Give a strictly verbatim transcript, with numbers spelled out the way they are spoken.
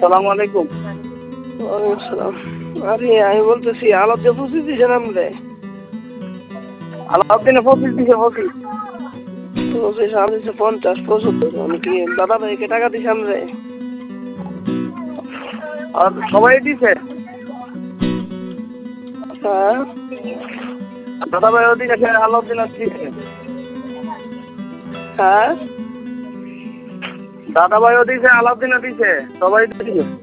সালাম আলাইকুম। ওয়ালাইকুম আসসালাম। আরে আমি বলতেছি আলাপ যে পঁচিশ দিছেন আমরে আলাউদ্দিনে পঁচিশ দিছে পঁচিশ পঁচিশ আমি দিচ্ছে পঞ্চাশ পঁচাত্তর আমি কি দাদা ভাইকে টাকা দিছে আমরে আর সবাই দিছে। হ্যাঁ দাদা ভাই ওদিকে আলাউদ্দিন দিছে। হ্যাঁ দাদা ভাই ওদিকে আলাউদ্দিনে দিছে সবাই দিছে।